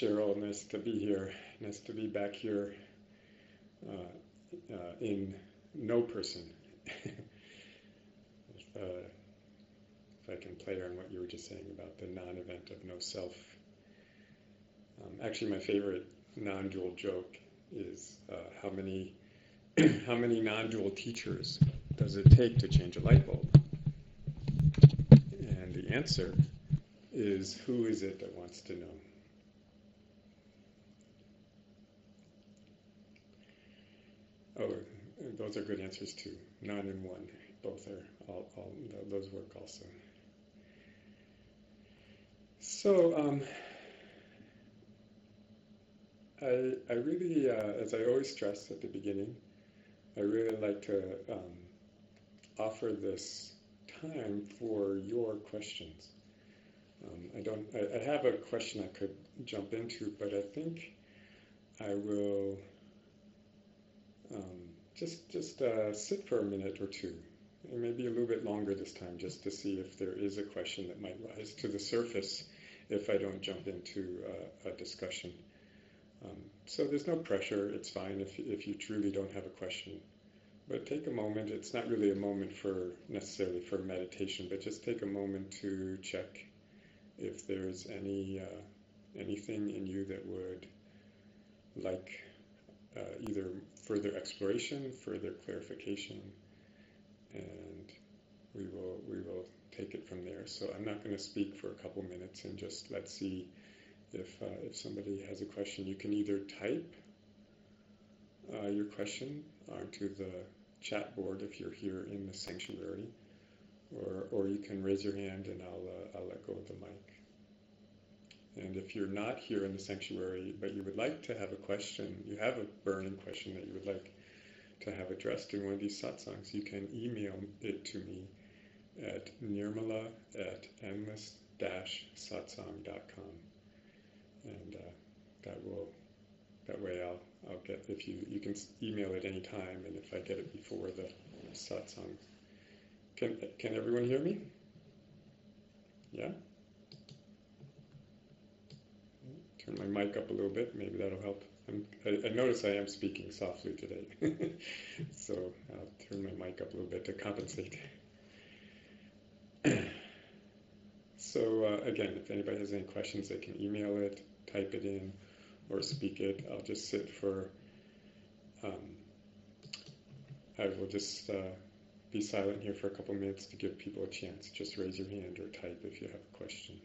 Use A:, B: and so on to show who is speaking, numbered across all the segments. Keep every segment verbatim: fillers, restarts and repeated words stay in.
A: Cheryl, nice to be here. Nice to be back here uh, uh, in no person. if, uh, if I can play on what you were just saying about the non-event of no self. Um, actually, my favorite non-dual joke is uh, how many how many non-dual teachers does it take to change a light bulb? And the answer is, who is it that wants to know? Oh, those are good answers too. None and one. Both are, all, all those work also. So, um, I, I really, uh, as I always stress at the beginning, I really like to um, offer this time for your questions. Um, I don't. I, I have a question I could jump into, but I think I will um, just just uh, sit for a minute or two, and maybe a little bit longer this time, just to see if there is a question that might rise to the surface if I don't jump into uh, a discussion. Um, so there's no pressure. It's fine if if you truly don't have a question. But take a moment. It's not really a moment for necessarily for meditation, but just take a moment to check if there's any uh, anything in you that would like uh, either further exploration, further clarification, and we will we will take it from there. So I'm not going to speak for a couple minutes, and just let's see if uh, if somebody has a question. You can either type uh, your question onto the chat board if you're here in the sanctuary, or or you can raise your hand and I'll uh, I'll let go of the mic. And if you're not here in the sanctuary, but you would like to have a question, you have a burning question that you would like to have addressed in one of these satsangs, you can email it to me at nirmala at endless dash satsang dot com, and uh, that will that way I'll I'll get if you you can email it any time, and if I get it before the satsang. Can can everyone hear me? Yeah. Turn my mic up a little bit, maybe that'll help. I'm, I, I notice I am speaking softly today, so I'll turn my mic up a little bit to compensate. So uh, again, if anybody has any questions, they can email it, type it in, or speak it. I'll just sit for, um, I will just uh, be silent here for a couple minutes to give people a chance. Just raise your hand or type if you have a question.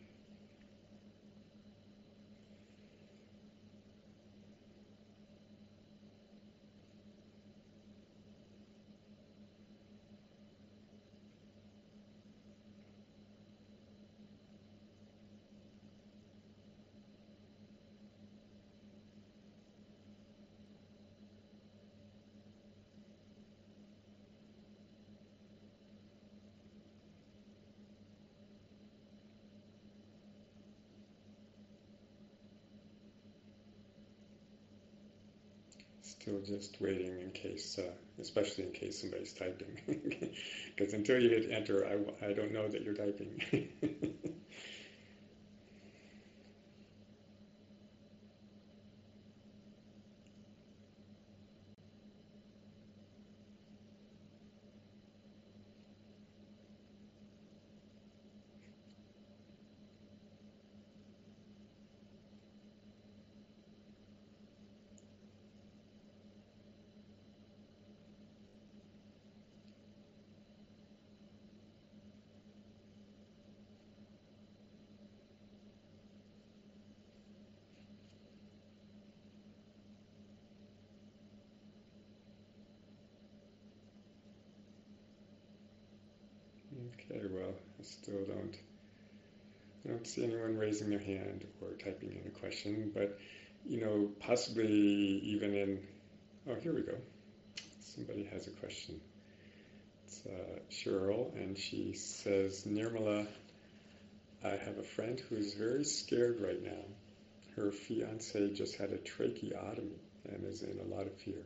A: Still just waiting in case, uh, especially in case somebody's typing. Because until you hit enter, I, I don't know that you're typing. Okay, well, I still don't, I don't see anyone raising their hand or typing in a question, but, you know, possibly even in, oh, here we go. Somebody has a question. It's uh, Cheryl, and she says, Nirmala, I have a friend who is very scared right now. Her fiancé just had a tracheotomy and is in a lot of fear.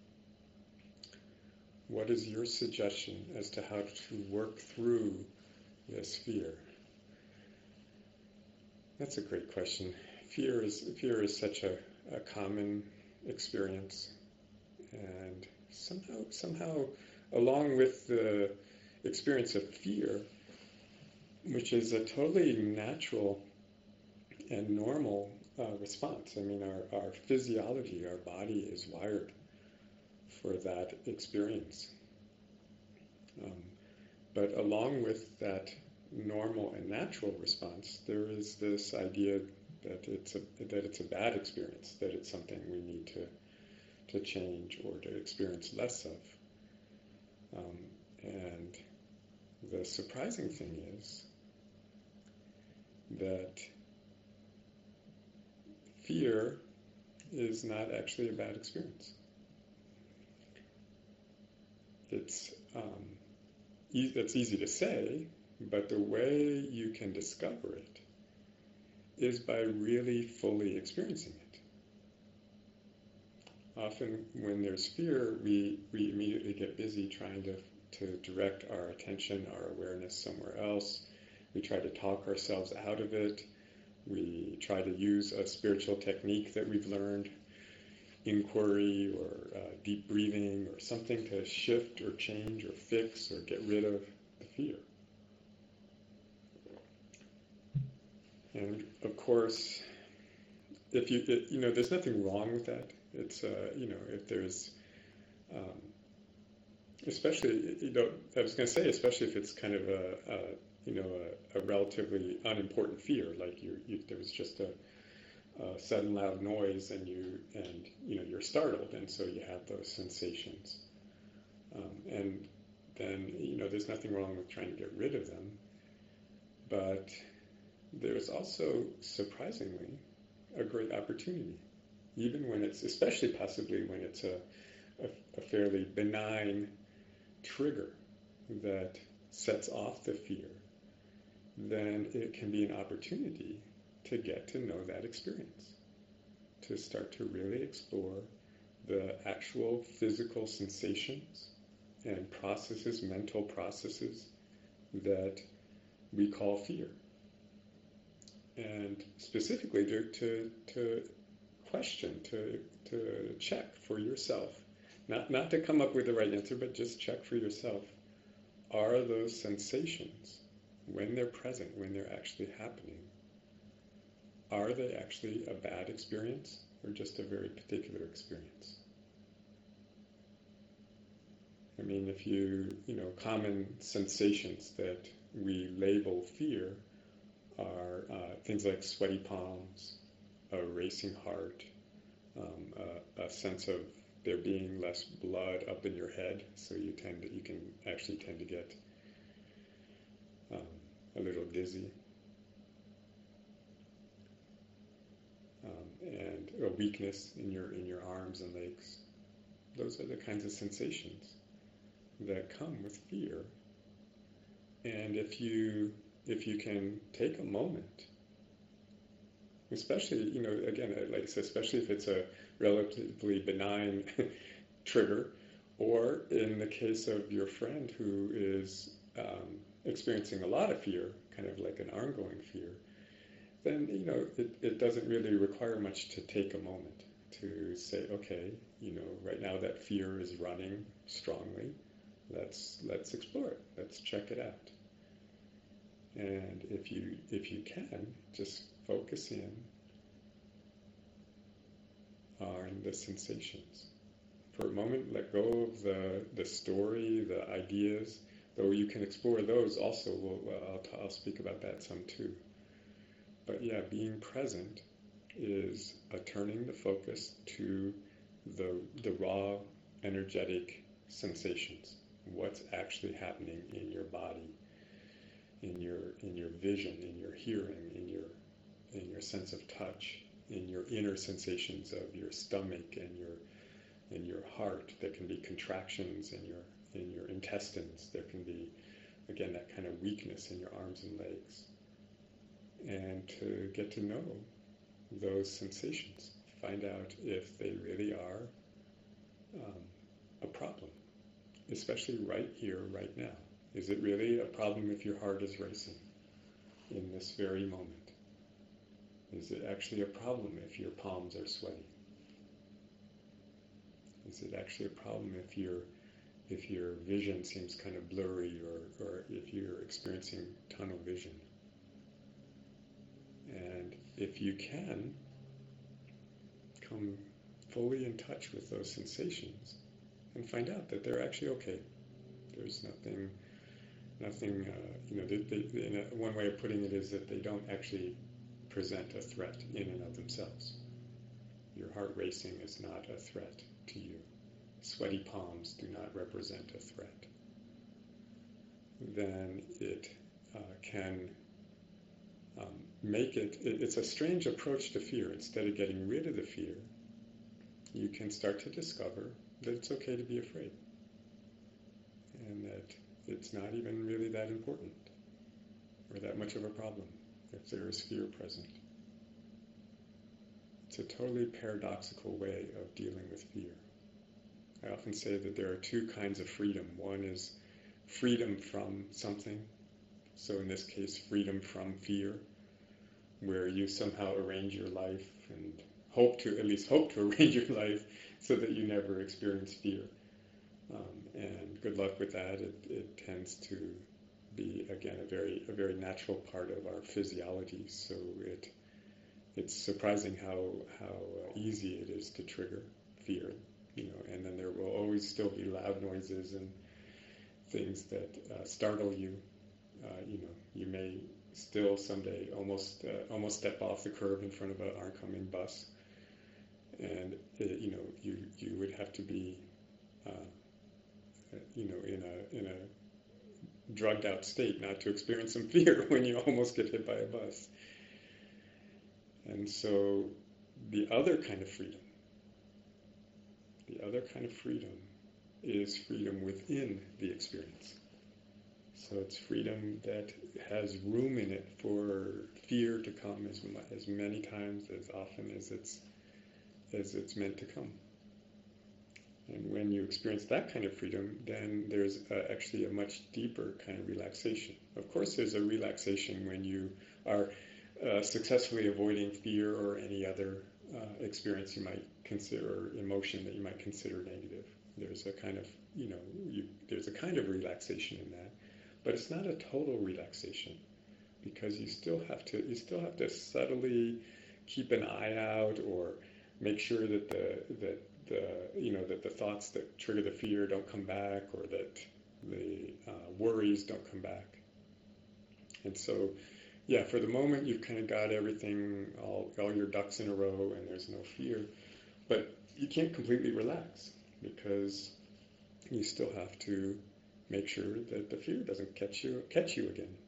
A: What is your suggestion as to how to work through this fear? That's a great question. fear is fear is such a, a common experience, and somehow somehow along with the experience of fear, which is a totally natural and normal uh, response. I mean, our, our physiology, our body is wired for that experience. Um, but along with that normal and natural response, there is this idea that it's a that it's a bad experience, that it's something we need to to change or to experience less of. Um, and the surprising thing is that fear is not actually a bad experience. It's um, e- it's easy to say, but the way you can discover it is by really fully experiencing it. Often when there's fear, we, we immediately get busy trying to, to direct our attention, our awareness somewhere else. We try to talk ourselves out of it. We try to use a spiritual technique that we've learned, inquiry or uh, deep breathing or something to shift or change or fix or get rid of the fear. And of course, if you it, you know, there's nothing wrong with that. It's uh, you know, if there's um, especially you know, I was going to say especially if it's kind of a, a you know a, a relatively unimportant fear, like you, you there was just a, a sudden loud noise and you and you know you're startled, and so you have those sensations, um, and then you know there's nothing wrong with trying to get rid of them, but there's also surprisingly a great opportunity, even when it's, especially possibly when it's a, a, a fairly benign trigger that sets off the fear, then it can be an opportunity to get to know that experience, to start to really explore the actual physical sensations and processes, mental processes that we call fear. And specifically to, to, to question, to, to check for yourself, not, not to come up with the right answer, but just check for yourself. Are those sensations, when they're present, when they're actually happening, are they actually a bad experience or just a very particular experience? I mean, if you, you know, common sensations that we label fear are uh, things like sweaty palms, a racing heart, um, a, a sense of there being less blood up in your head, so you tend to, you can actually tend to get um, a little dizzy, um, and a weakness in your in your arms and legs. Those are the kinds of sensations that come with fear. And if you if you can take a moment, especially, you know, again, like I said, especially if it's a relatively benign trigger, or in the case of your friend who is um, experiencing a lot of fear, kind of like an ongoing fear, then, you know, it, it doesn't really require much to take a moment to say, okay, you know, right now that fear is running strongly. Let's let's explore it. Let's check it out. And if you if you can, just focus in on the sensations. For a moment, let go of the, the story, the ideas, though you can explore those also. We'll, well, I'll, I'll speak about that some too. But yeah, being present is a turning the focus to the, the raw, energetic sensations. What's actually happening in your body, in your in your vision, in your hearing, in your in your sense of touch, in your inner sensations of your stomach and your in your heart. There can be contractions in your in your intestines. There can be, again, that kind of weakness in your arms and legs. And to get to know those sensations, find out if they really are um, a problem, especially right here, right now. Is it really a problem if your heart is racing in this very moment? Is it actually a problem if your palms are sweaty? Is it actually a problem if your if your vision seems kind of blurry, or, or if you're experiencing tunnel vision? And if you can come fully in touch with those sensations and find out that they're actually okay. There's nothing, nothing. Uh, you know, they, they, in a, one way of putting it is that they don't actually present a threat in and of themselves. Your heart racing is not a threat to you. Sweaty palms do not represent a threat. Then it uh, can um, make it, it, it's a strange approach to fear. Instead of getting rid of the fear, you can start to discover that it's okay to be afraid, and that it's not even really that important or that much of a problem if there is fear present. It's a totally paradoxical way of dealing with fear. I often say that there are two kinds of freedom. One is freedom from something, so in this case, freedom from fear, where you somehow arrange your life and hope to, at least hope to arrange your life so that you never experience fear. Um, and good luck with that. It, it tends to be, again, a very a very natural part of our physiology. So it it's surprising how how easy it is to trigger fear. You know, and then there will always still be loud noises and things that uh, startle you. Uh, you know, you may still someday almost uh, almost step off the curb in front of an oncoming bus, and it, you know you you would have to be uh, you know in a in a drugged out state not to experience some fear when you almost get hit by a bus. And so the other kind of freedom, the other kind of freedom is freedom within the experience. So it's freedom that has room in it for fear to come as as many times, as often as it's as it's meant to come. And when you experience that kind of freedom, then there's uh, actually a much deeper kind of relaxation. Of course, there's a relaxation when you are uh, successfully avoiding fear or any other uh, experience you might consider, emotion that you might consider negative. There's a kind of, you know, you, there's a kind of relaxation in that. But it's not a total relaxation, because you still have to you still have to subtly keep an eye out, or make sure that the that the you know that the thoughts that trigger the fear don't come back, or that the uh, worries don't come back. And so, yeah, for the moment you've kind of got everything, all all your ducks in a row, and there's no fear. But you can't completely relax, because you still have to make sure that the fear doesn't catch you catch you again.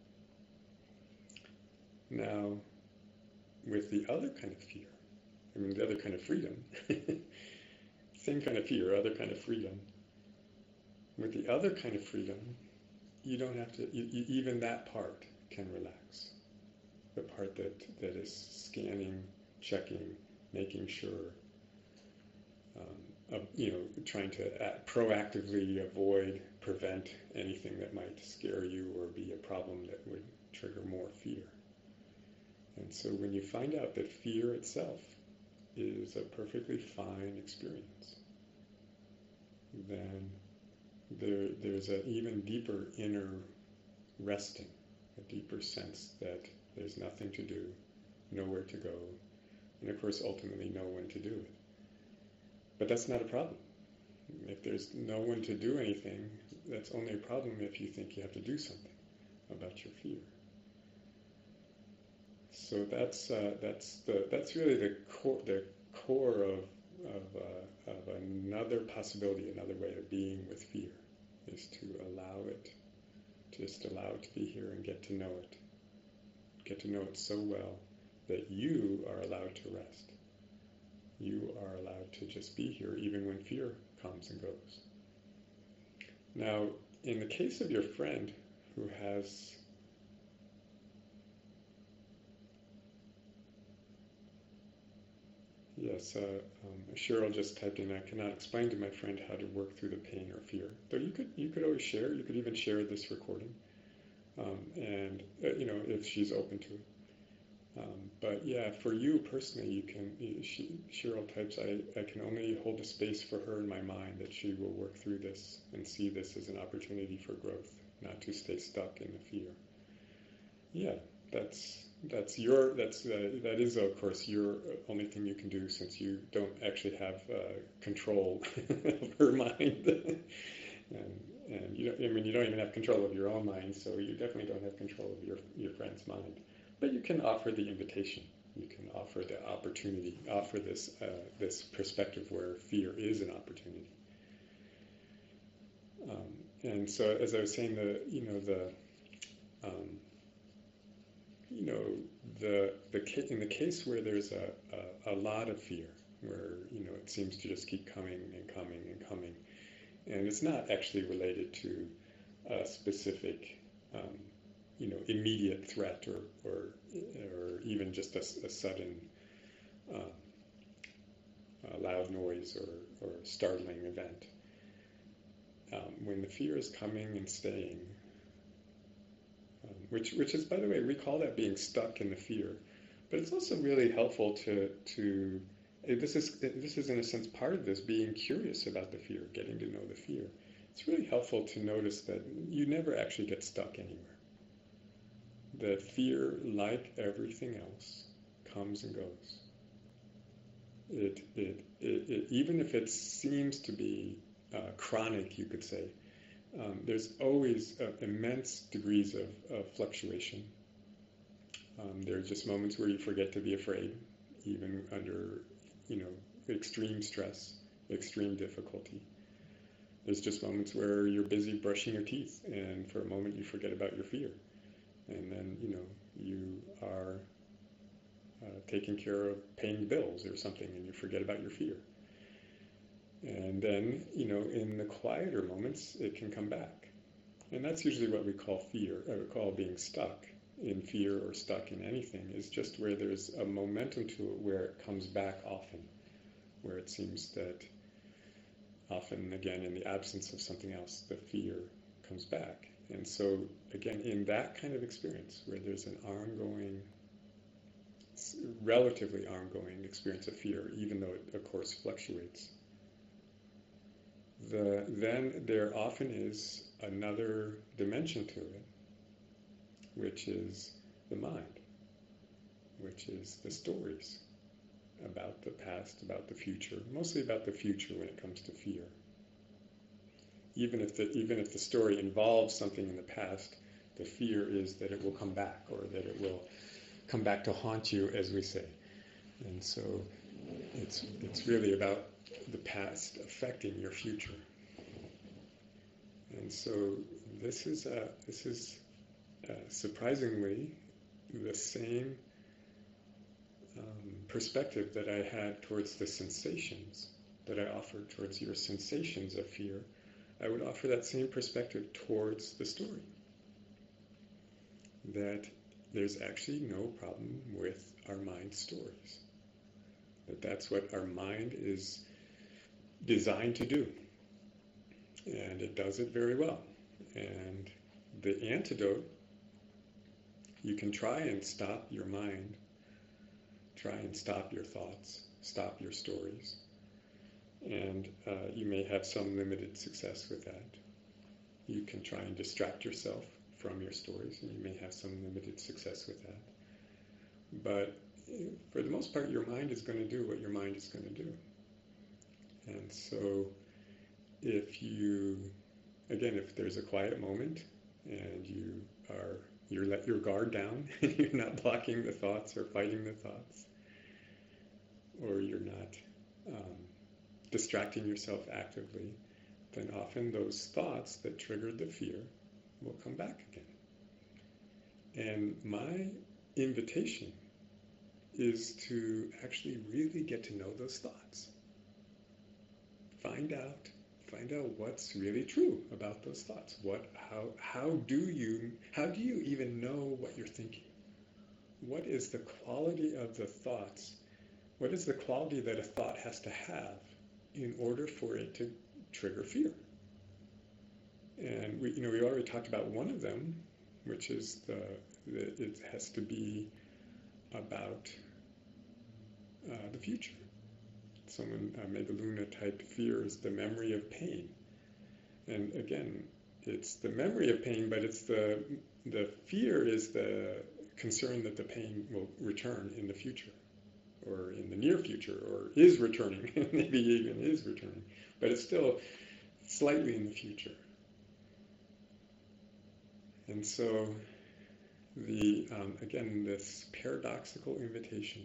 A: Now, with the other kind of fear, I mean the other kind of freedom, same kind of fear, other kind of freedom. With the other kind of freedom, you don't have to, you, you, even that part can relax. The part that, that is scanning, checking, making sure, um, of, you know, trying to act, proactively avoid, prevent anything that might scare you or be a problem that would trigger more fear. And so when you find out that fear itself is a perfectly fine experience, then there, there's an even deeper inner resting, a deeper sense that there's nothing to do, nowhere to go, and of course ultimately no one to do it. But that's not a problem. If there's no one to do anything, that's only a problem if you think you have to do something about your fear. So that's uh, that's the that's really the core the core of of, uh, of another possibility, another way of being with fear, is to allow it, just allow it to be here and get to know it, get to know it so well that you are allowed to rest. You are allowed to just be here even when fear comes and goes. Now, in the case of your friend who has Yes, uh, um, Cheryl just typed in, I cannot explain to my friend how to work through the pain or fear. Though you could you could always share, you could even share this recording, um, and, uh, you know, if she's open to it. Um, but yeah, for you personally, you can, you- she, Cheryl types, I, I can only hold a space for her in my mind that she will work through this and see this as an opportunity for growth, not to stay stuck in the fear. Yeah, that's that's your that's uh, that is of course your only thing you can do, since you don't actually have uh, control of her mind. and and you don't, I mean, you don't even have control of your own mind, so you definitely don't have control of your your friend's mind. But you can offer the invitation. You can offer the opportunity, offer this uh, this perspective where fear is an opportunity. Um, and so, as I was saying, the you know the um, you know the the ca- in the case where there's a, a, a lot of fear, where you know it seems to just keep coming and coming and coming, and it's not actually related to a specific um, you know immediate threat, or or, or even just a, a sudden um, uh, loud noise, or, or startling event. Um, when the fear is coming and staying, um, which which is, by the way, we call that being stuck in the fear. But it's also really helpful to to eh, this is this is in a sense part of this, being curious about the fear, getting to know the fear. It's really helpful to notice that you never actually get stuck anywhere. The fear, like everything else, comes and goes. It it, it, it even if it seems to be uh, chronic, you could say, um, there's always uh, immense degrees of, of fluctuation. Um, there are just moments where you forget to be afraid, even under, you know, extreme stress, extreme difficulty. There's just moments where you're busy brushing your teeth, and for a moment you forget about your fear, and then you know you are uh, taking care of paying bills or something, and you forget about your fear. And then, you know, in the quieter moments, it can come back, and that's usually what we call fear, or we call being stuck in fear, or stuck in anything, is just where there's a momentum to it, where it comes back often, where it seems that often, again, in the absence of something else, the fear comes back. And so, again, in that kind of experience, where there's an ongoing, relatively ongoing experience of fear, even though it, of course, fluctuates, the, then there often is another dimension to it, which is the mind, which is the stories about the past, about the future, mostly about the future when it comes to fear. Even if the even if the story involves something in the past, the fear is that it will come back, or that it will come back to haunt you, as we say. And so it's it's really about the past affecting your future. And so this is a, this is uh, surprisingly the same um, perspective that I had towards the sensations, that I offered towards your sensations of fear. I would offer that same perspective towards the story. That there's actually no problem with our mind stories. That that's what our mind is designed to do. And it does it very well. And the antidote, you can try and stop your mind, try and stop your thoughts, stop your stories. And uh, you may have some limited success with that. You can try and distract yourself from your stories, and you may have some limited success with that. But for the most part, your mind is going to do what your mind is going to do. And so if you, again, if there's a quiet moment and you are, you let your guard down, you're not blocking the thoughts or fighting the thoughts, or you're not um, distracting yourself actively, then often those thoughts that triggered the fear will come back again. And my invitation is to actually really get to know those thoughts. Find out, find out what's really true about those thoughts. What, how, how do you, how do you even know what you're thinking? What is the quality of the thoughts? What is the quality that a thought has to have in order for it to trigger fear? And we, you know, we already talked about one of them, which is the, the it has to be about uh, the future. Someone, uh, Megaluna typed, fear is the memory of pain. And again, it's the memory of pain, but it's the the fear is the concern that the pain will return in the future, or in the near future, or is returning, maybe even is returning, but it's still slightly in the future. And so, the um, again, this paradoxical invitation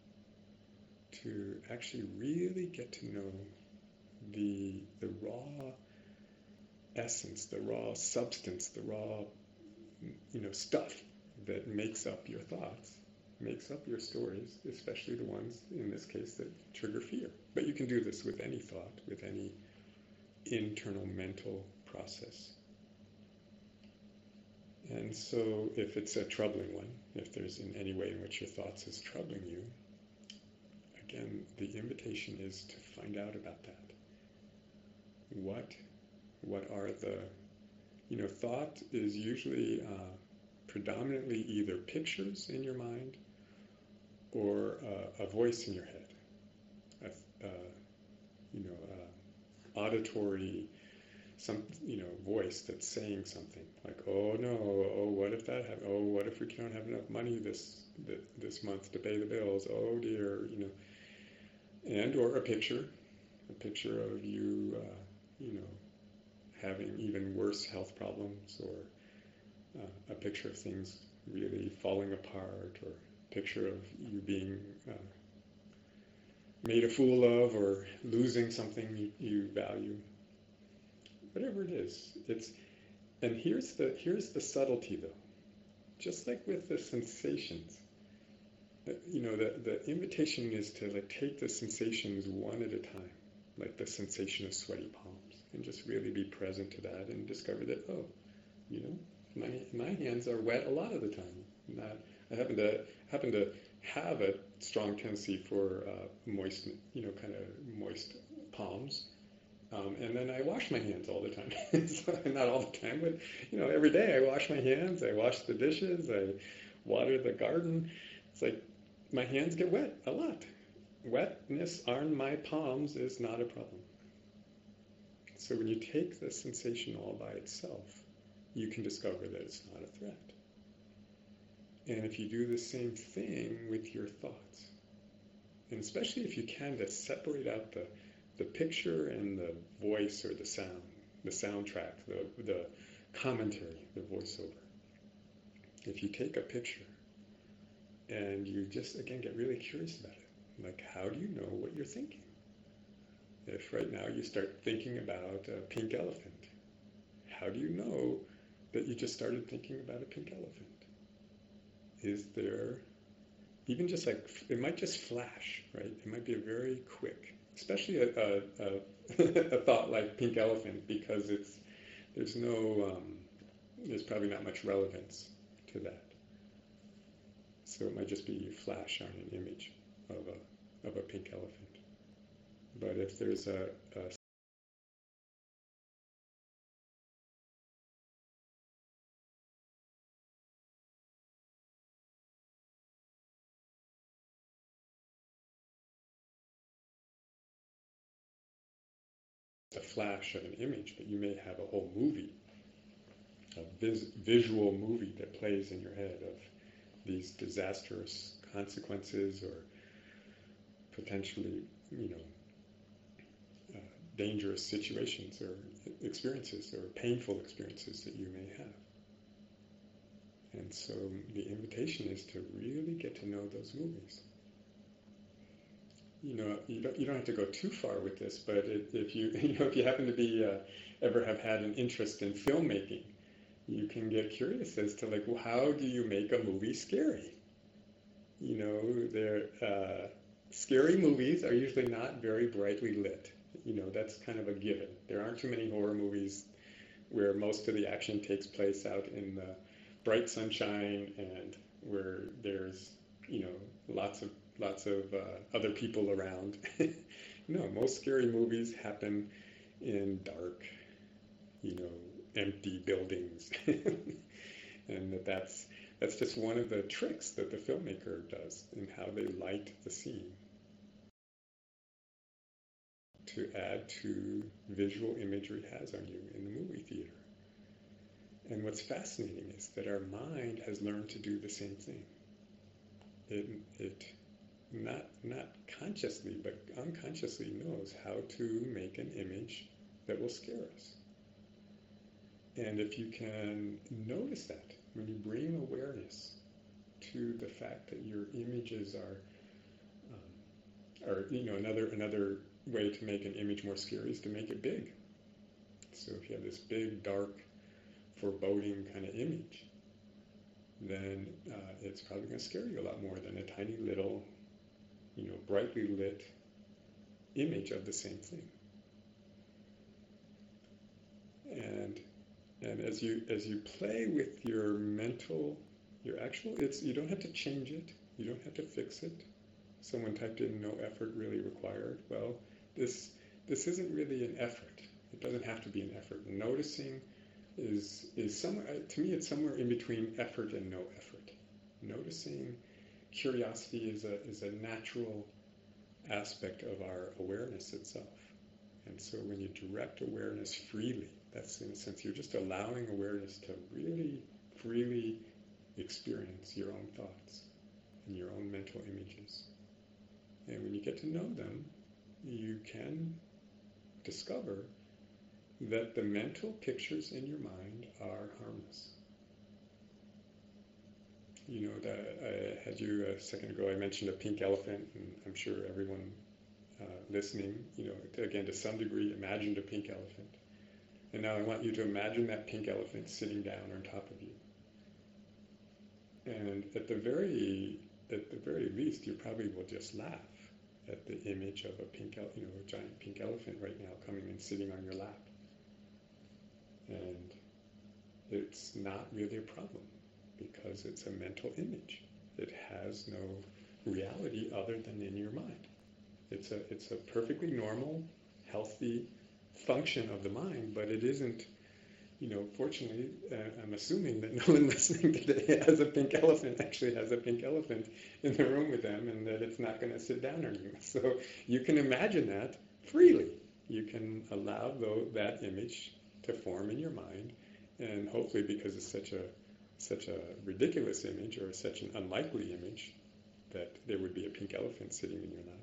A: to actually really get to know the the raw essence, the raw substance, the raw, you know, stuff that makes up your thoughts, makes up your stories, especially the ones, in this case, that trigger fear. But you can do this with any thought, with any internal mental process. And so if it's a troubling one, if there's in any way in which your thoughts is troubling you, again, the invitation is to find out about that. What, what are the, you know, thought is usually uh, predominantly either pictures in your mind or uh, a voice in your head, a, uh, you know, uh, auditory, some, you know, voice that's saying something like, oh no, oh what if that happened? Oh, what if we don't have enough money this this month to pay the bills? Oh dear, you know, and or a picture, a picture of you, uh, you know, having even worse health problems, or uh, a picture of things really falling apart, or a picture of you being uh, made a fool of, or losing something you, you value. Whatever it is, it's and here's the here's the subtlety though. Just like with the sensations, you know, the the invitation is to like take the sensations one at a time, like the sensation of sweaty palms, and just really be present to that and discover that, oh, you know, my my hands are wet a lot of the time. Not, I happen to happen to have a strong tendency for uh, moist, you know, kind of moist palms. Um, and then I wash my hands all the time. So, not all the time, but you know, every day I wash my hands. I wash the dishes. I water the garden. It's like my hands get wet a lot. Wetness on my palms is not a problem. So when you take the sensation all by itself, you can discover that it's not a threat. And if you do the same thing with your thoughts, and especially if you can, to separate out the the picture and the voice or the sound, the soundtrack, the the commentary, the voiceover. If you take a picture and you just, again, get really curious about it, like, how do you know what you're thinking? If right now you start thinking about a pink elephant, how do you know that you just started thinking about a pink elephant? Is there, even just like, it might just flash, right? It might be a very quick, especially a, a, a, a thought like pink elephant, because it's there's no um, there's probably not much relevance to that. So it might just be a flash on an image of a of a pink elephant. But if there's a, a a flash of an image, but you may have a whole movie, a vis- visual movie that plays in your head of these disastrous consequences, or potentially, you know, uh, dangerous situations or experiences or painful experiences that you may have. And so the invitation is to really get to know those movies. You know, you don't you don't have to go too far with this, but it, if you you know if you happen to be uh, ever have had an interest in filmmaking, you can get curious as to like, well, how do you make a movie scary? You know, they're uh, scary movies are usually not very brightly lit. You know, that's kind of a given. There aren't too many horror movies where most of the action takes place out in the bright sunshine and where there's, you know, lots of lots of uh, other people around. No, most scary movies happen in dark, you know, empty buildings, and that that's that's just one of the tricks that the filmmaker does in how they light the scene to add to visual imagery has on you in the movie theater. And what's fascinating is that our mind has learned to do the same thing. It, it not, not consciously, but unconsciously knows how to make an image that will scare us. And if you can notice that, when you bring awareness to the fact that your images are, um, or you know, another another way to make an image more scary is to make it big. So if you have this big, dark, foreboding kind of image, then uh, it's probably going to scare you a lot more than a tiny little, you know, brightly lit image of the same thing. And and as you as you play with your mental, your actual, it's you don't have to change it, you don't have to fix it. Someone typed in no effort really required. Well, this this isn't really an effort. It doesn't have to be an effort. Noticing is is somewhere, to me it's somewhere in between effort and no effort. Noticing, curiosity is a is a natural aspect of our awareness itself. And so when you direct awareness freely, that's in a sense you're just allowing awareness to really freely experience your own thoughts and your own mental images. And when you get to know them, you can discover that the mental pictures in your mind are harmless. You know, that I had you a second ago, I mentioned a pink elephant, and I'm sure everyone uh, listening, you know, again, to some degree, imagined a pink elephant. And now I want you to imagine that pink elephant sitting down on top of you. And at the very, at the very least, you probably will just laugh at the image of a pink, you know, a giant pink elephant right now coming and sitting on your lap. And it's not really a problem because it's a mental image. It has no reality other than in your mind. It's a it's a perfectly normal, healthy function of the mind, but it isn't, you know, fortunately, uh, I'm assuming that no one listening today has a pink elephant, actually has a pink elephant in the room with them, and that it's not going to sit down on you. So you can imagine that freely. You can allow though, that image to form in your mind, and hopefully because it's such a such a ridiculous image or such an unlikely image that there would be a pink elephant sitting in your lap,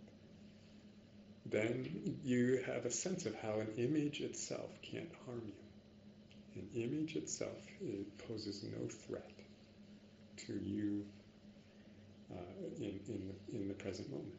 A: then you have a sense of how an image itself can't harm you. An image itself, it poses no threat to you uh, in, in, the, in the present moment.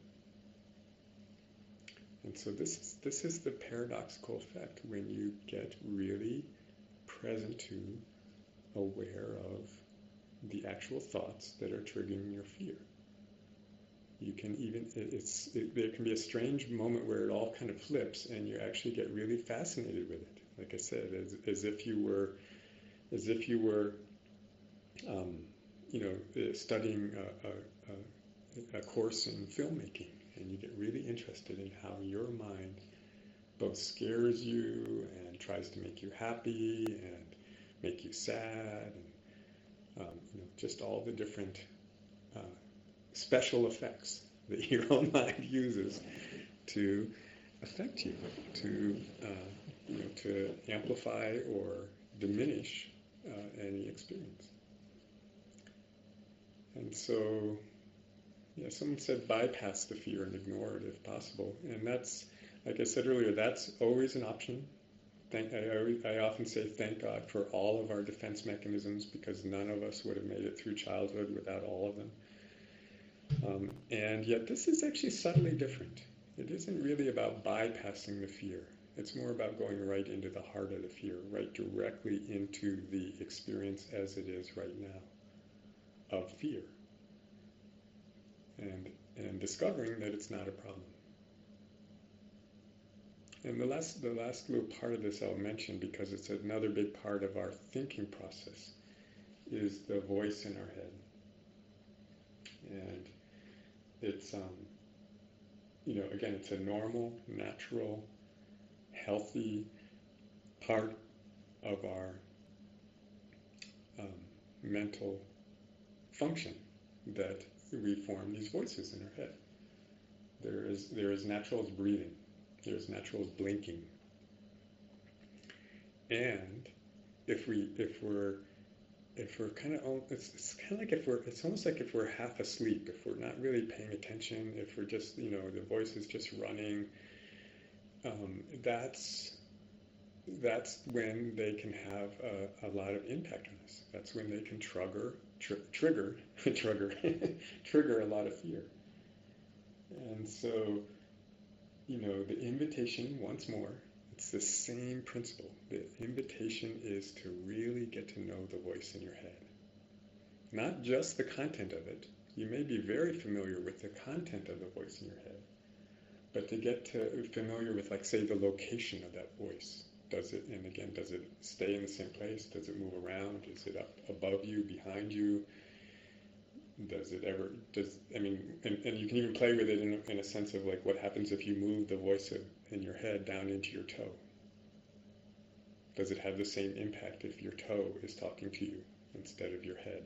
A: And so this is, this is the paradoxical effect when you get really present to, aware of the actual thoughts that are triggering your fear. You can even, it's, it, there can be a strange moment where it all kind of flips and you actually get really fascinated with it. Like I said, as, as if you were, as if you were, um, you know, studying a, a, a course in filmmaking, and you get really interested in how your mind both scares you and tries to make you happy and make you sad, and um, you know, just all the different uh, special effects that your own mind uses to affect you, to uh, you know, to amplify or diminish uh, any experience. And so, yeah, someone said bypass the fear and ignore it if possible, and that's, like I said earlier, that's always an option. Thank, I, always, I often say thank God for all of our defense mechanisms, because none of us would have made it through childhood without all of them. Um, and yet this is actually subtly different. It isn't really about bypassing the fear. It's more about going right into the heart of the fear, right directly into the experience as it is right now of fear. And, and discovering that it's not a problem. And the last, the last little part of this I'll mention, because it's another big part of our thinking process, is the voice in our head. And it's, um, you know, again, it's a normal, natural, healthy part of our um, mental function that we form these voices in our head. There is there is natural as breathing. There is natural as blinking. And if we if we're if we're kind of it's, it's kind of like if we're it's almost like if we're half asleep, if we're not really paying attention, if we're just, you know, the voice is just running, um, that's that's when they can have a, a lot of impact on us. That's when they can trigger tr- trigger trigger trigger a lot of fear. And so, you know, the invitation, once more, it's the same principle. The invitation is to really get to know the voice in your head. Not just the content of it. You may be very familiar with the content of the voice in your head, but to get to familiar with, like, say, the location of that voice. Does it, and again, does it stay in the same place? Does it move around? Is it up above you, behind you? Does it ever, does, I mean, and, and you can even play with it in a, in a sense of, like, what happens if you move the voice of, in your head down into your toe? Does it have the same impact if your toe is talking to you instead of your head?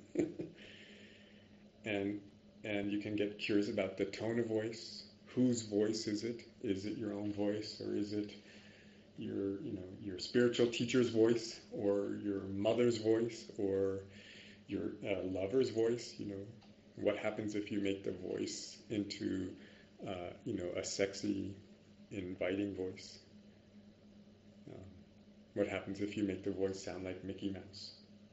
A: and and you can get curious about the tone of voice. Whose voice is it? Is it your own voice, or is it your, you know, your spiritual teacher's voice, or your mother's voice, or your uh, lover's voice? You know, what happens if you make the voice into, uh, you know, a sexy, inviting voice? Um, what happens if you make the voice sound like Mickey Mouse?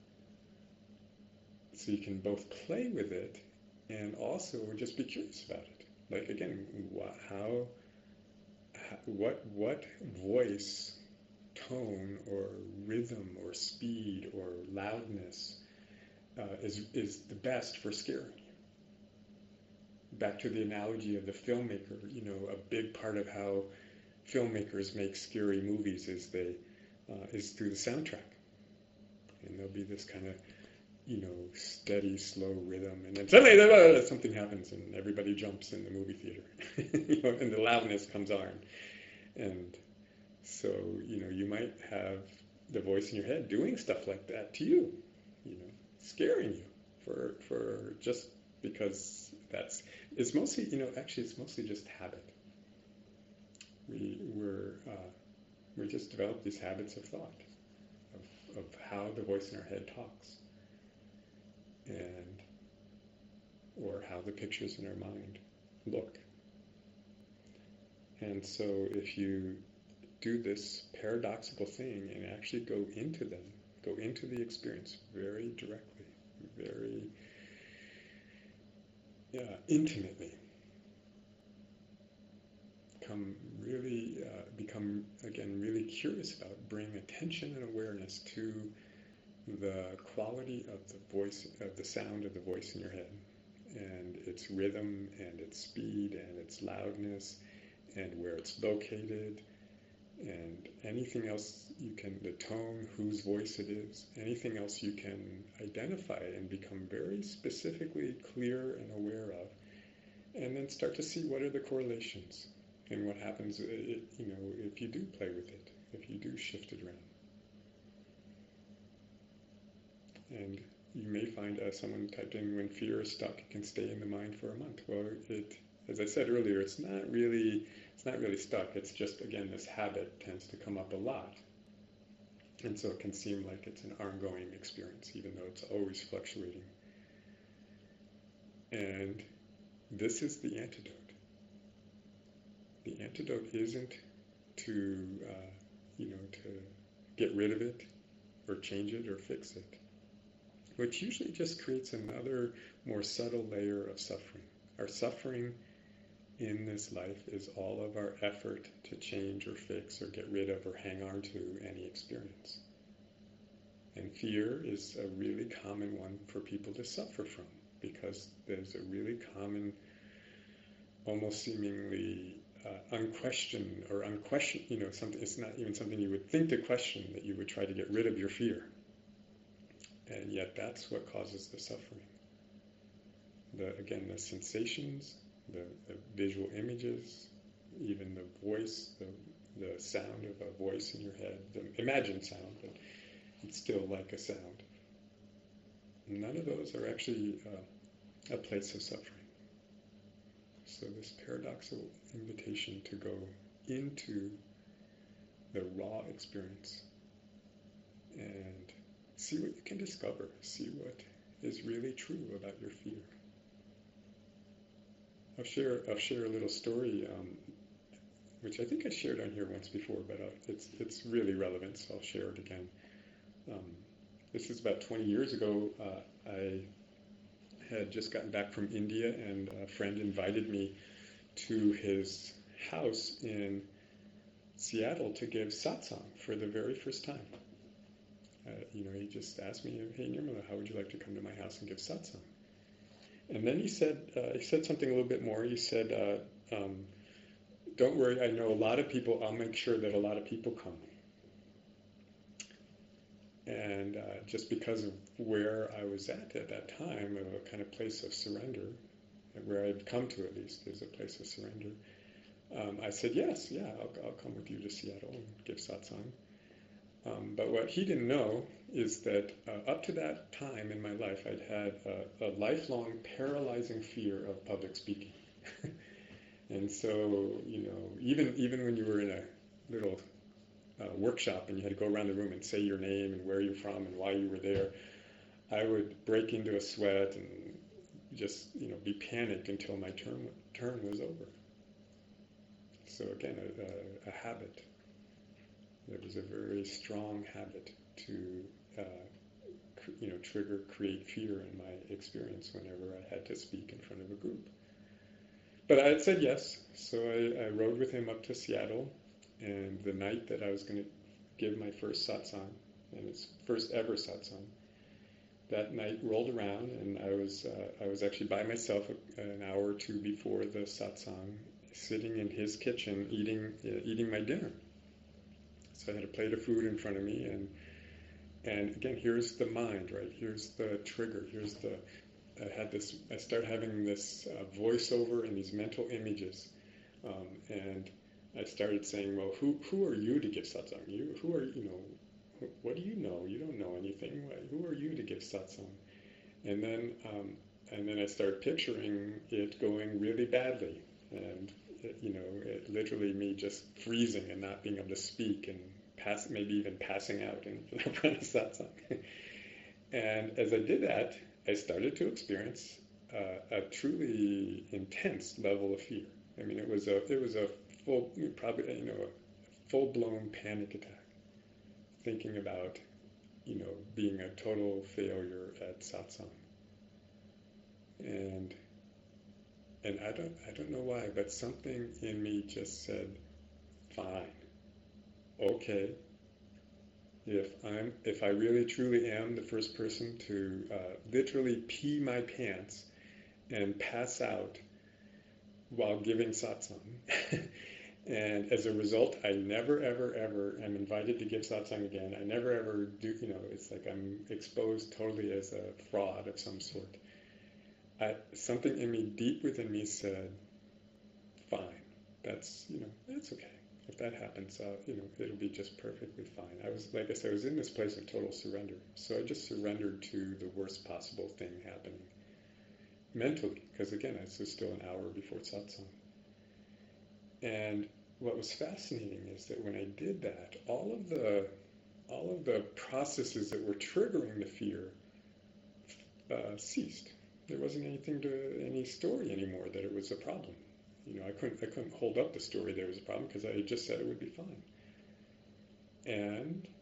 A: So you can both play with it and also just be curious about it. Like, again, wh- how, how, what, what voice, tone, or rhythm, or speed, or loudness uh, is is the best for scaring you? Back to the analogy of the filmmaker, you know, a big part of how filmmakers make scary movies is they uh, is through the soundtrack, and there'll be this kind of, you know, steady, slow rhythm, and then suddenly uh, something happens, and everybody jumps in the movie theater, you know, and the loudness comes on, and so, you know, you might have the voice in your head doing stuff like that to you, you know, scaring you for for just because that's it's mostly, you know, actually it's mostly just habit. We we're uh, we just develop these habits of thought, of, of how the voice in our head talks, and or how the pictures in our mind look. And so if you do this paradoxical thing and actually go into them, go into the experience very directly, very yeah, intimately, come really, uh, become, again, really curious about, bring attention and awareness to the quality of the voice, of the sound of the voice in your head, and its rhythm, and its speed, and its loudness, and where it's located, and anything else you can, the tone, whose voice it is, anything else you can identify and become very specifically clear and aware of, and then start to see what are the correlations, and what happens, it, you know, if you do play with it, if you do shift it around. And you may find, uh, someone typed in, when fear is stuck, it can stay in the mind for a month. Well, it, as I said earlier, it's not really, it's not really stuck. It's just, again, this habit tends to come up a lot. And so it can seem like it's an ongoing experience, even though it's always fluctuating. And this is the antidote. The antidote isn't to, uh, you know, to get rid of it, or change it, or fix it, which usually just creates another more subtle layer of suffering. Our suffering in this life is all of our effort to change or fix or get rid of or hang on to any experience. And fear is a really common one for people to suffer from, because there's a really common, almost seemingly uh, unquestioned or unquestioned, you know, something, it's not even something you would think to question, that you would try to get rid of your fear. And yet that's what causes the suffering. The, again, the sensations, the, the visual images, even the voice, the, the sound of a voice in your head, the imagined sound, but it's still like a sound. none of those are actually uh, a place of suffering. So this paradoxical invitation to go into the raw experience and see what you can discover, see what is really true about your fear. I'll share, I'll share a little story, um, which I think I shared on here once before, but uh, it's it's really relevant, so I'll share it again. Um, this is about twenty years ago. Uh, I had just gotten back from India, and a friend invited me to his house in Seattle to give satsang for the very first time. Uh, you know, he just asked me, "Hey, Nirmala, how would you like to come to my house and give satsang?" And then he said, uh, he said something a little bit more. He said, uh, um, "Don't worry, I know a lot of people. I'll make sure that a lot of people come." And uh, just because of where I was at at that time, a kind of place of surrender, where I'd come to at least, as a place of surrender, um, I said, yes, yeah, I'll, I'll come with you to Seattle and give satsang. Um, but what he didn't know is that uh, up to that time in my life, I'd had a, a lifelong paralyzing fear of public speaking. And so, you know, even even when you were in a little uh, workshop and you had to go around the room and say your name and where you're from and why you were there, I would break into a sweat and just, you know, be panicked until my turn turn was over. So again, a, a, a habit. There was a very strong habit to, uh, cr- you know, trigger, create fear in my experience whenever I had to speak in front of a group. But I had said yes, so I, I rode with him up to Seattle, and the night that I was going to give my first satsang, and its first ever satsang, that night rolled around, and I was uh, I was actually by myself an hour or two before the satsang, sitting in his kitchen eating uh, eating my dinner. So I had a plate of food in front of me, and and again, here's the mind, right? Here's the trigger. Here's the I had this. I started having this uh, voiceover and these mental images, um, and I started saying, "Well, who who are you to give satsang? You who are you know." What do you know? You don't know anything. Who are you to give satsang? And then, um, and then I started picturing it going really badly, and it, you know, it, literally me just freezing and not being able to speak and pass, maybe even passing out in front of satsang. And as I did that, I started to experience uh, a truly intense level of fear. I mean, it was a it was a full, probably you know, a full blown panic attack. Thinking about, you know, being a total failure at satsang, and and I don't I don't know why, but something in me just said, fine, okay. If I'm if I really truly am the first person to uh, literally pee my pants and pass out while giving satsang. And as a result, I never, ever, ever am invited to give satsang again. I never, ever do, you know, it's like I'm exposed totally as a fraud of some sort. I, something in me, deep within me said, fine, that's, you know, that's okay. If that happens, uh, you know, it'll be just perfectly fine. I was, like I said, I was in this place of total surrender. So I just surrendered to the worst possible thing happening mentally, because again, this was still an hour before satsang. And what was fascinating is that when I did that, all of the all of the processes that were triggering the fear uh, ceased. There wasn't anything to any story anymore that it was a problem. You know, I couldn't I couldn't hold up the story there was a problem because I had just said it would be fine. And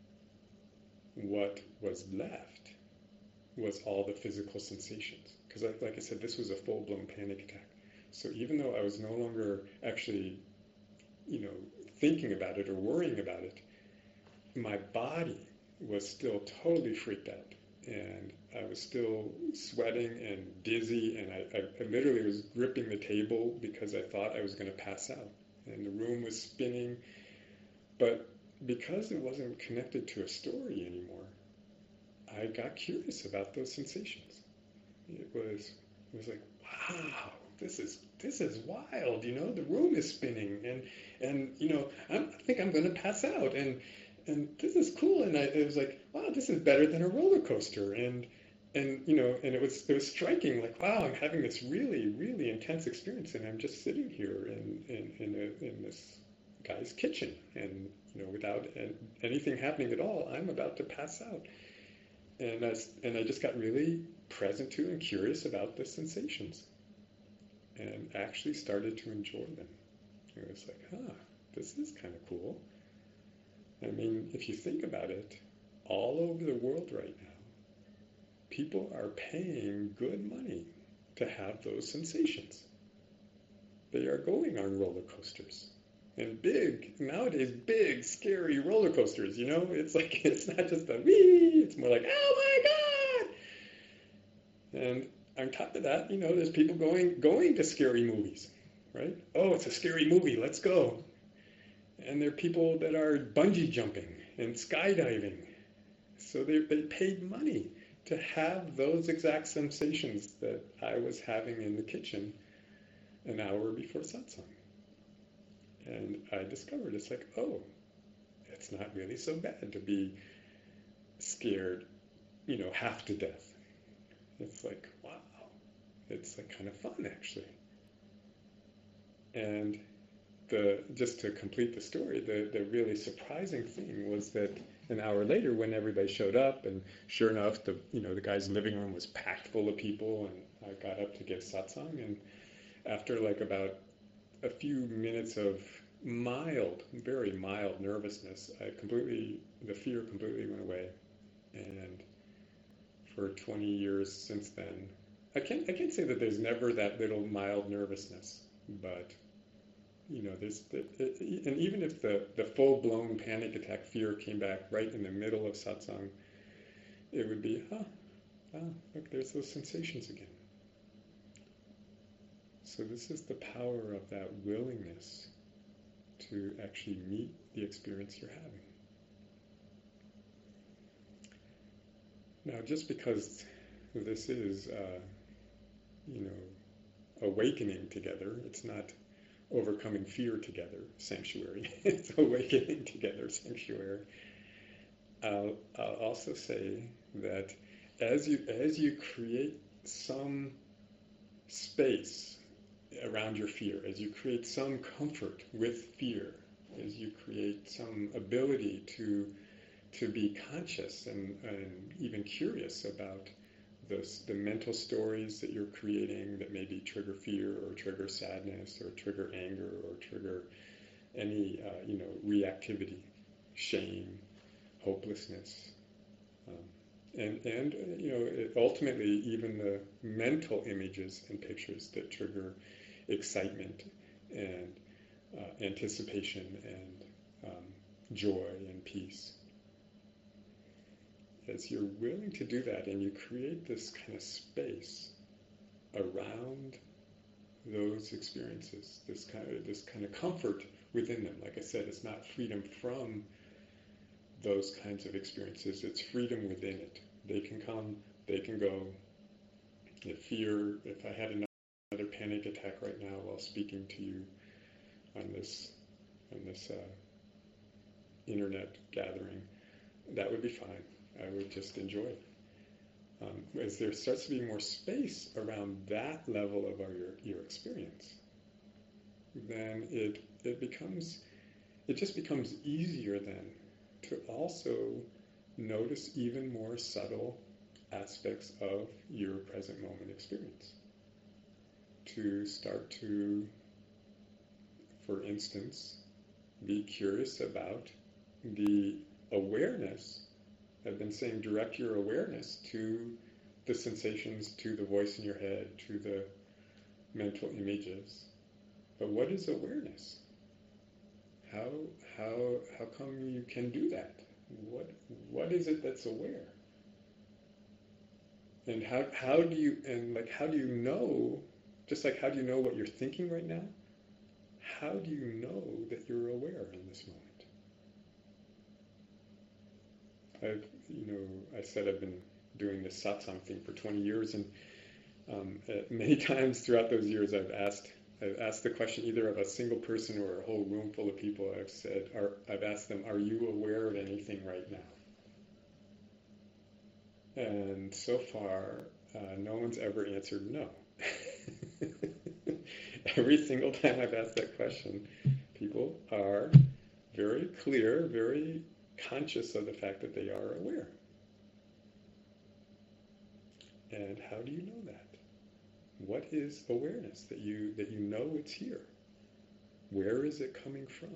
A: what was left was all the physical sensations. Because, like I said, this was a full-blown panic attack. So even though I was no longer actually, you know, thinking about it or worrying about it, my body was still totally freaked out. And I was still sweating and dizzy, and I, I, I literally was gripping the table because I thought I was going to pass out. And the room was spinning. But because it wasn't connected to a story anymore, I got curious about those sensations. It was it was like, wow, this is this is wild, you know, the room is spinning, and and you know, I'm, I think I'm going to pass out, and and this is cool, and I, it was like, wow, this is better than a roller coaster, and and you know, and it was it was striking. Like, wow, I'm having this really, really intense experience, and I'm just sitting here in in in, a, in this guy's kitchen, and you know, without anything happening at all, I'm about to pass out. And I and I just got really present to and curious about the sensations, and actually started to enjoy them. It was like, huh, this is kind of cool. I mean, if you think about it, all over the world right now, people are paying good money to have those sensations. They are going on roller coasters. And big, nowadays, big, scary roller coasters, you know? It's like, it's not just a wee, it's more like, oh my God! And on top of that, you know, there's people going going to scary movies, right? Oh, it's a scary movie, let's go. And there are people that are bungee jumping and skydiving. So they, they paid money to have those exact sensations that I was having in the kitchen an hour before satsang. And I discovered it's like, oh, it's not really so bad to be scared, you know, half to death. It's like, wow, it's like kind of fun actually. And the just to complete the story, the, the really surprising thing was that an hour later, when everybody showed up, and sure enough, the you know the guy's living room was packed full of people, and I got up to give satsang, and after like about a few minutes of mild, very mild nervousness, I completely the fear completely went away, and for twenty years since then, I can't I can't say that there's never that little mild nervousness, but you know, there's the, it, and even if the, the full-blown panic attack fear came back right in the middle of satsang, it would be, huh, ah, look, there's those sensations again. So this is the power of that willingness to actually meet the experience you're having. Now, just because this is, uh, you know, awakening together, it's not overcoming fear together, sanctuary. It's awakening together, sanctuary. I'll, I'll also say that as you as you create some space around your fear, as you create some comfort with fear, as you create some ability to to be conscious and, and even curious about those, the mental stories that you're creating that maybe trigger fear or trigger sadness or trigger anger or trigger any, uh, you know, reactivity, shame, hopelessness. Um, and, and, you know, it, ultimately even the mental images and pictures that trigger excitement and uh, anticipation and um, joy and peace. As you're willing to do that and you create this kind of space around those experiences, this kind of this kind of comfort within them. Like I said, it's not freedom from those kinds of experiences, it's freedom within it. They can come, they can go. If fear, if I had another panic attack right now while speaking to you on this on this uh, internet gathering, that would be fine. I would just enjoy it. Um, as there starts to be more space around that level of our, your, your experience, then it it becomes, it just becomes easier then to also notice even more subtle aspects of your present moment experience. To start to, for instance, be curious about the awareness. I've been saying direct your awareness to the sensations, to the voice in your head, to the mental images. But what is awareness? How how how come you can do that? What what is it that's aware? And how how do you and like how do you know? Just like how do you know what you're thinking right now? How do you know that you're aware in this moment? I've, you know, I said I've been doing this satsang thing for twenty years, and um, many times throughout those years, I've asked, I've asked the question either of a single person or a whole room full of people. I've said, are, I've asked them, "Are you aware of anything right now?" And so far, uh, no one's ever answered no. Every single time I've asked that question, people are very clear, very conscious of the fact that they are aware. And how do you know that? What is awareness that you that you know it's here? Where is it coming from?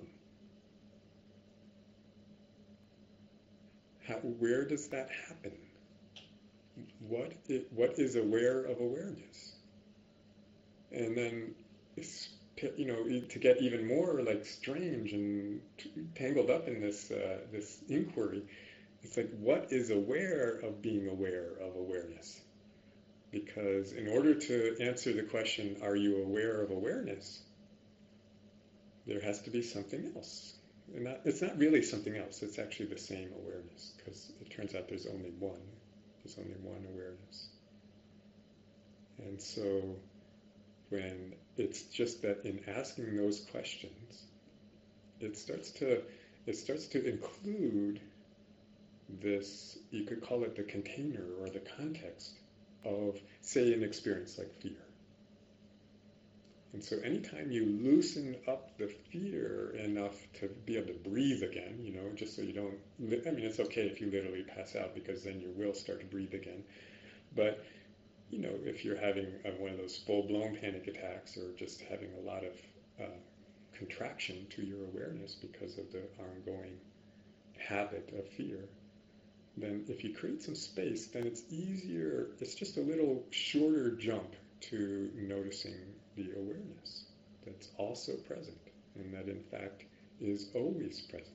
A: How, where does that happen? What is, what is aware of awareness? And then, you know, to get even more like strange and tangled up in this uh, this inquiry, it's like, what is aware of being aware of awareness? Because in order to answer the question, are you aware of awareness, there has to be something else. And that, it's not really something else, it's actually the same awareness, because it turns out there's only one. There's only one awareness. And so when it's just that in asking those questions, it starts to it starts to include this, you could call it the container or the context of, say, an experience like fear. And so anytime you loosen up the fear enough to be able to breathe again, you know, just so you don't, I mean, it's okay if you literally pass out, because then your will start to breathe again. But, you know, if you're having uh, one of those full-blown panic attacks, or just having a lot of uh, contraction to your awareness because of the ongoing habit of fear, then if you create some space, then it's easier, it's just a little shorter jump to noticing the awareness that's also present, and that in fact is always present.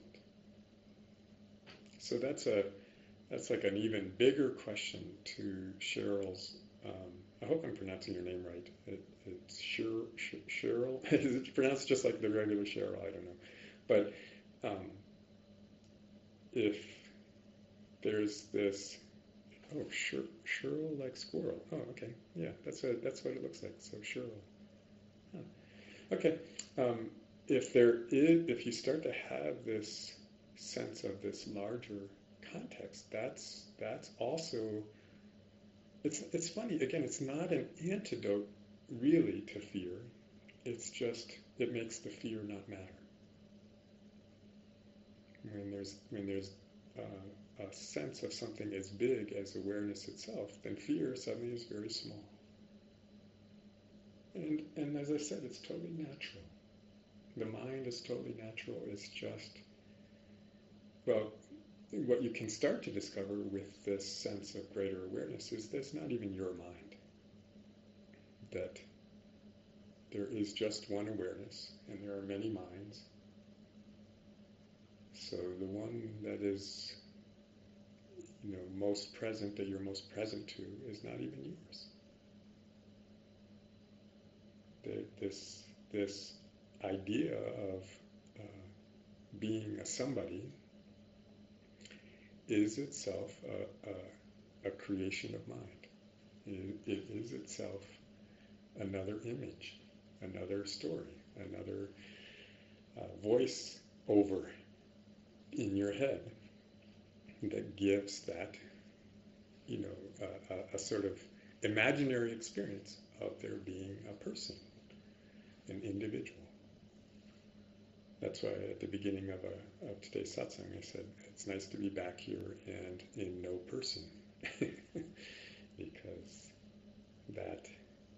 A: So that's a that's like an even bigger question to Cheryl's. Um, I hope I'm pronouncing your name right. It, it's Cheryl. Cheryl. Is it pronounced just like the regular Cheryl? I don't know. But um, if there's this, oh, Cheryl, Cheryl like squirrel. Oh, okay, yeah, that's what that's what it looks like. So Cheryl. Huh. Okay, um, if there is, if you start to have this sense of this larger context, that's that's also, it's it's funny, again, it's not an antidote really to fear. It's just, it makes the fear not matter. When there's when there's uh, a sense of something as big as awareness itself, then fear suddenly is very small. And and as I said, it's totally natural. The mind is totally natural. It's just, well, what you can start to discover with this sense of greater awareness is that's not even your mind. That there is just one awareness, and there are many minds. So the one that is, you know, most present, that you're most present to, is not even yours. The, this this idea of uh, being a somebody is itself a, a, a creation of mind. It, it is itself another image, another story, another uh, voice over in your head that gives that, you know, a, a, a sort of imaginary experience of there being a person, an individual. That's why at the beginning of, a, of today's satsang I said, it's nice to be back here and in no person. Because that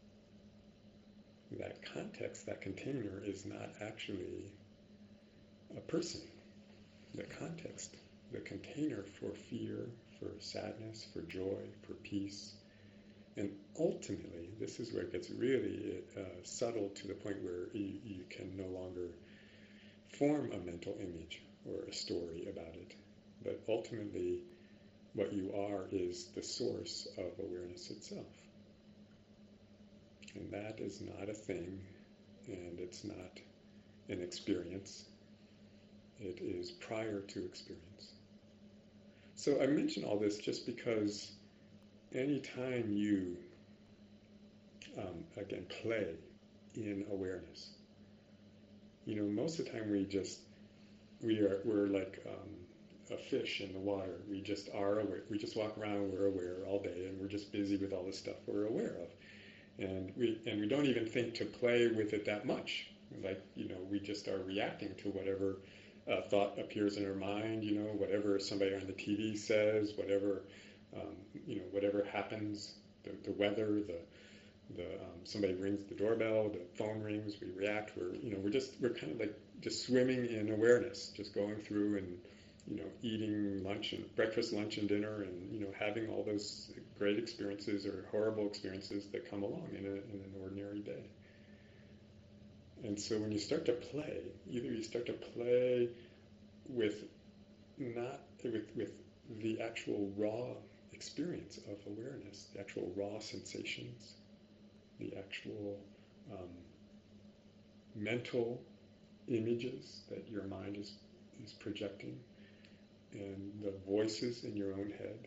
A: that context, that container, is not actually a person. The context, the container for fear, for sadness, for joy, for peace, and ultimately, this is where it gets really uh, subtle, to the point where you, you can no longer form a mental image or a story about it. But ultimately, what you are is the source of awareness itself. And that is not a thing, and it's not an experience. It is prior to experience. So I mention all this just because anytime you, um, again, play in awareness, you know, most of the time we just, we are, we're like um, a fish in the water. We just are aware. We just walk around, we're aware all day, and we're just busy with all the stuff we're aware of. And we and we don't even think to play with it that much. Like, you know, we just are reacting to whatever uh, thought appears in our mind, you know, whatever somebody on the T V says, whatever, um, you know, whatever happens, the, the weather, the, the um, somebody rings the doorbell, the phone rings, we react. We're, you know, we're just, we're kind of like just swimming in awareness, just going through and, you know, eating lunch and breakfast, lunch, and dinner, and, you know, having all those great experiences or horrible experiences that come along in, a, in an ordinary day. And so when you start to play, either you start to play with not with with the actual raw experience of awareness, the actual raw sensations, the actual um, mental images that your mind is is projecting, and the voices in your own head.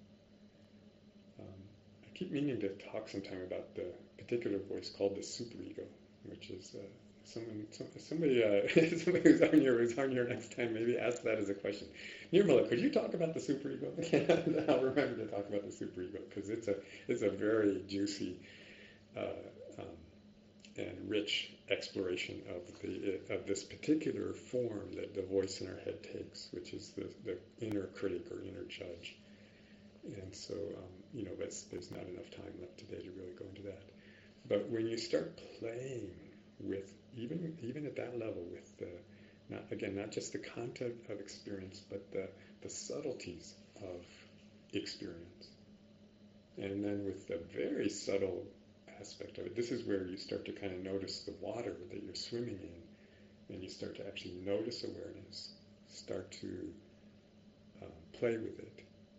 A: Um, I keep meaning to talk sometime about the particular voice called the superego, which is uh, someone, some, somebody, uh, somebody who's on your who's on your next time. Maybe ask that as a question. Nirmala, could you talk about the superego? I'll remember to talk about the superego because it's a it's a very juicy uh, um, and rich exploration of the of this particular form that the voice in our head takes, which is the, the inner critic or inner judge. And so, um, you know, but there's not enough time left today to really go into that. But when you start playing with, even even at that level, with the, not again, not just the content of experience, but the, the subtleties of experience. And then with the very subtle aspect of it, this is where you start to kind of notice the water that you're swimming in, and you start to actually notice awareness, start to um, play with it.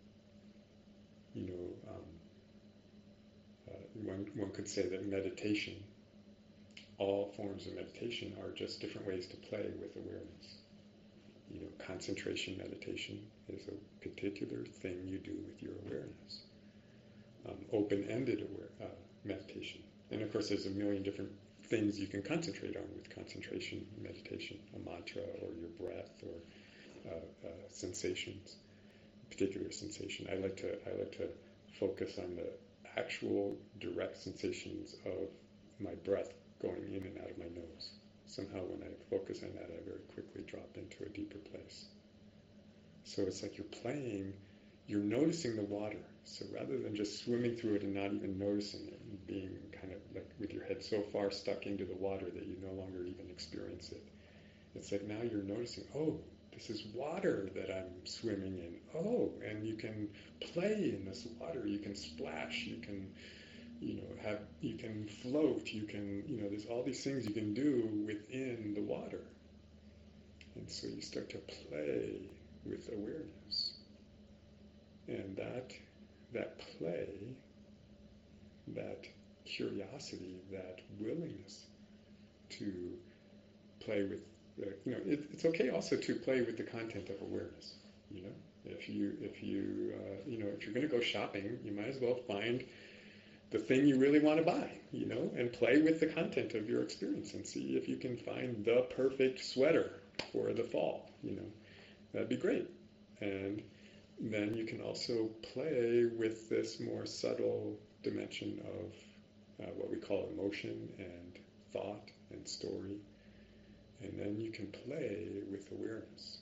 A: You know, um, uh, one, one could say that meditation, all forms of meditation are just different ways to play with awareness. You know, concentration meditation is a particular thing you do with your awareness. Um, open-ended aware, uh, meditation. And of course there's a million different things you can concentrate on with concentration meditation, a mantra or your breath or uh, uh, sensations, particular sensation. I like to I like to focus on the actual direct sensations of my breath going in and out of my nose. Somehow when I focus on that, I very quickly drop into a deeper place. So it's like you're playing, you're noticing the water. So rather than just swimming through it and not even noticing it, and being kind of like with your head so far stuck into the water that you no longer even experience it, it's like now you're noticing, oh, this is water that I'm swimming in. Oh, and you can play in this water. You can splash. You can, you know, have. You can float. You can, you know, there's all these things you can do within the water. And so you start to play with awareness, and that that play, that curiosity, that willingness to play with. Uh, you know, it, it's okay also to play with the content of awareness. You know, if you if you uh, you know if you're going to go shopping, you might as well find the thing you really want to buy. You know, and play with the content of your experience and see if you can find the perfect sweater for the fall. You know, that'd be great. And then you can also play with this more subtle dimension of uh, what we call emotion and thought and story. And then you can play with awareness.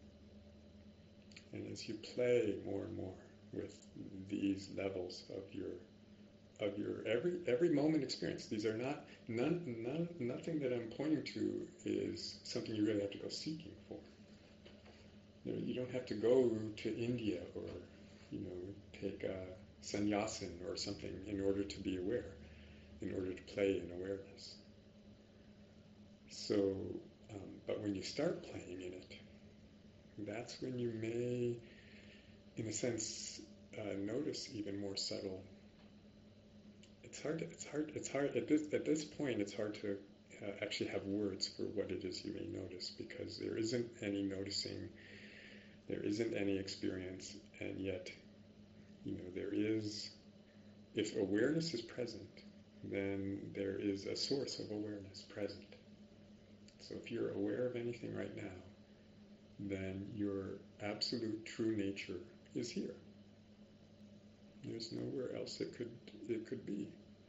A: And as you play more and more with these levels of your of your every every moment experience, these are not none, none nothing that I'm pointing to is something you really have to go seeking for. You know, you don't have to go to India or, you know, take a sannyasin or something in order to be aware, in order to play in awareness. So, um, but when you start playing in it, that's when you may, in a sense, uh, notice even more subtle. It's hard. To, it's hard. It's hard at this at this point. It's hard to uh, actually have words for what it is you may notice, because there isn't any noticing, there isn't any experience, and yet, you know, there is. If awareness is present, then there is a source of awareness present. So if you're aware of anything right now, then your absolute true nature is here. There's nowhere else it could it could be.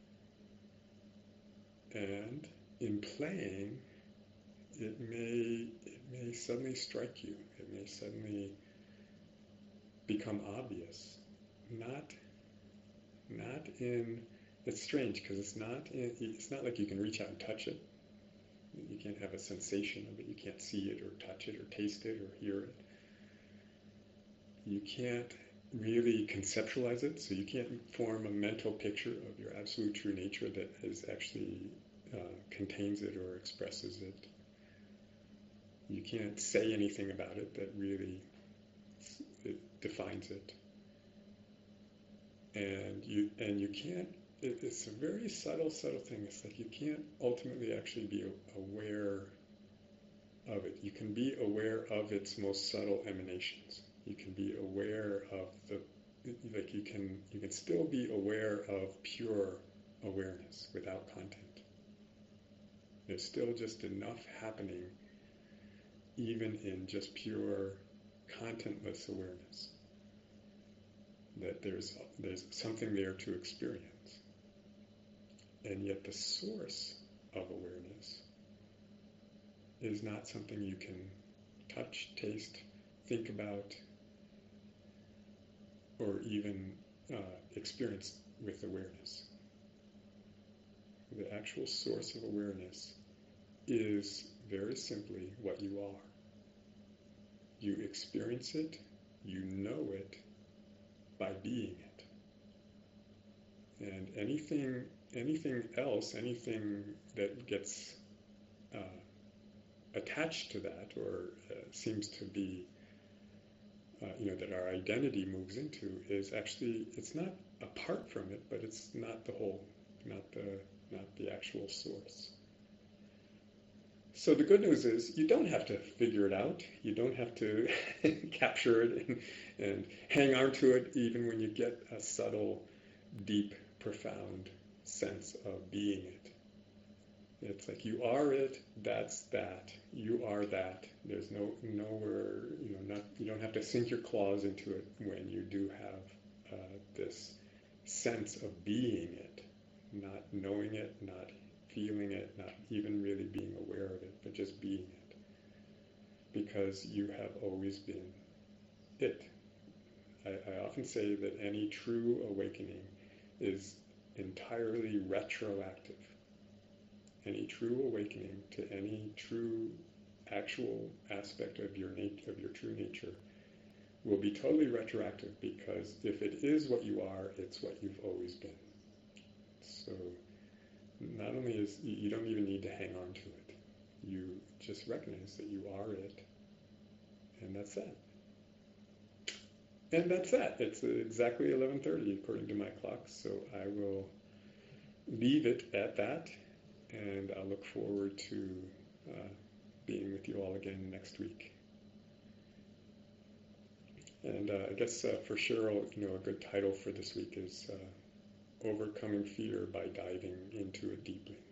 A: And in playing, it may it may suddenly strike you. It may suddenly become obvious. Not not in it's strange because it's not in, it's not like you can reach out and touch it. You can't have a sensation of it. You can't see it or touch it or taste it or hear it. You can't really conceptualize it, so you can't form a mental picture of your absolute true nature that is actually uh, contains it or expresses it. You can't say anything about it that really it defines it. And you and you can't, it, it's a very subtle, subtle thing. It's like you can't ultimately actually be aware of it. You can be aware of its most subtle emanations. You can be aware of the, like you can, you can still be aware of pure awareness without content. There's still just enough happening even in just pure contentless awareness that there's there's something there to experience. And yet the source of awareness is not something you can touch, taste, think about, or even uh, experience with awareness. The actual source of awareness is very simply what you are. You experience it, you know it by being it. And anything anything else, anything that gets uh, attached to that or uh, seems to be Uh, you know, that our identity moves into is actually, it's not apart from it, but it's not the whole, not the not the actual source. So the good news is you don't have to figure it out. You don't have to capture it and, and hang on to it even when you get a subtle, deep, profound sense of being it. It's like you are it, that's that. You are that. There's no nowhere, you know, not you don't have to sink your claws into it when you do have uh, this sense of being it, not knowing it, not feeling it, not even really being aware of it, but just being it. Because you have always been it. I, I often say that any true awakening is entirely retroactive. Any true awakening to any true actual aspect of your nat- of your true nature will be totally retroactive, because if it is what you are, it's what you've always been. So not only is, you don't even need to hang on to it. You just recognize that you are it, and that's that. And that's that. It's exactly eleven thirty according to my clock, so I will leave it at that. And I look forward to uh, being with you all again next week. And uh, I guess uh, for Cheryl, you know, a good title for this week is uh, Overcoming Fear by Diving into It Deeply.